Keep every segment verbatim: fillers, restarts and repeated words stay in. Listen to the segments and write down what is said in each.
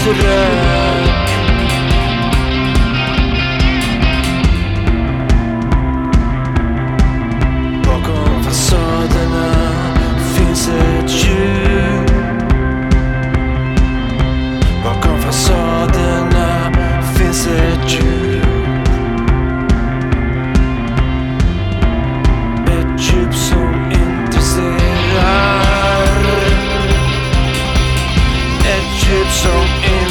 rök. Bakom fasaderna finns ett djup. Bakom fasaderna finns ett djup. Ett djup som intresserar. Ett djup som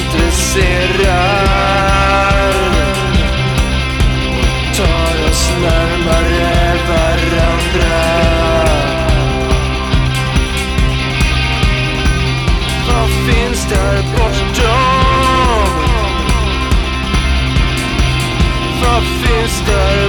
intresserar och tar oss närmare varandra. Vad finns där bortom? Vad finns där